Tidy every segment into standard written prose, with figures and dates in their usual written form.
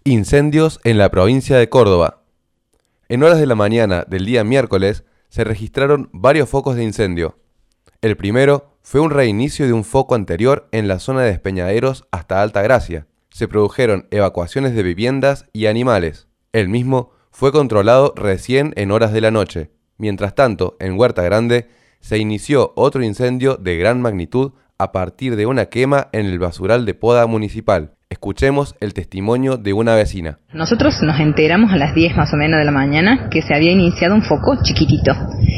Incendios en la provincia de Córdoba. En horas de la mañana del día miércoles se registraron varios focos de incendio. El primero fue un reinicio de un foco anterior en la zona de Despeñaderos hasta Altagracia. Se produjeron evacuaciones de viviendas y animales. El mismo fue controlado recién en horas de la noche. Mientras tanto, en Huerta Grande se inició otro incendio de gran magnitud a partir de una quema en el basural de poda municipal. Escuchemos el testimonio de una vecina. Nosotros nos enteramos a las 10 más o menos de la mañana que se había iniciado un foco chiquitito.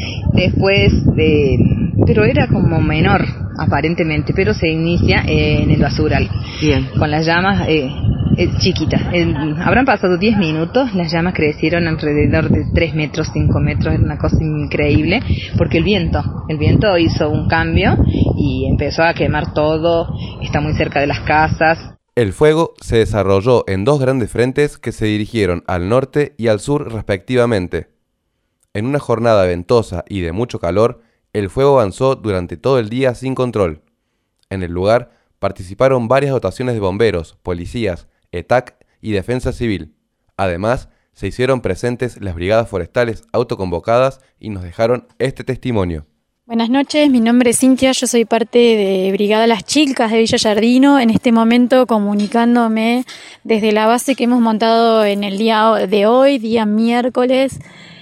Pero era como menor aparentemente, pero se inicia en el basural. Bien. Con las llamas chiquitas. Habrán pasado 10 minutos, las llamas crecieron alrededor de 3 metros, 5 metros, era una cosa increíble, porque el viento hizo un cambio y empezó a quemar todo, está muy cerca de las casas. El fuego se desarrolló en dos grandes frentes que se dirigieron al norte y al sur respectivamente. En una jornada ventosa y de mucho calor, el fuego avanzó durante todo el día sin control. En el lugar participaron varias dotaciones de bomberos, policías, ETAC y defensa civil. Además, se hicieron presentes las brigadas forestales autoconvocadas y nos dejaron este testimonio. Buenas noches, mi nombre es Cintia, yo soy parte de Brigada Las Chilcas de Villa Giardino, en este momento comunicándome desde la base que hemos montado en el día de hoy, día miércoles,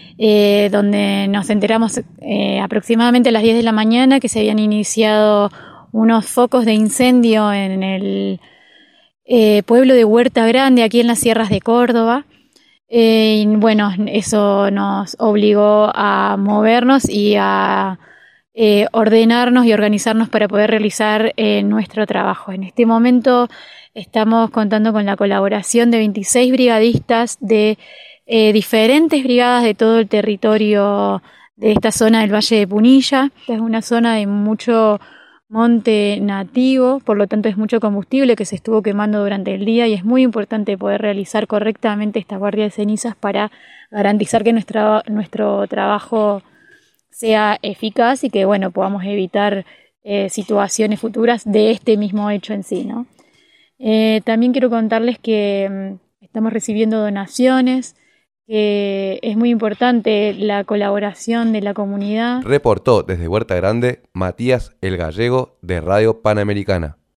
donde nos enteramos aproximadamente a las 10 de la mañana que se habían iniciado unos focos de incendio en el pueblo de Huerta Grande, aquí en las sierras de Córdoba. Y bueno, eso nos obligó a movernos y a ordenarnos y organizarnos para poder realizar nuestro trabajo. En este momento estamos contando con la colaboración de 26 brigadistas de diferentes brigadas de todo el territorio de esta zona del Valle de Punilla. Esta es una zona de mucho monte nativo, por lo tanto es mucho combustible que se estuvo quemando durante el día y es muy importante poder realizar correctamente esta guardia de cenizas para garantizar que nuestro trabajo sea eficaz y que podamos evitar situaciones futuras de este mismo hecho en sí, ¿no? También quiero contarles que estamos recibiendo donaciones, que es muy importante la colaboración de la comunidad. Reportó desde Huerta Grande Matías El Gallego de Radio Panamericana.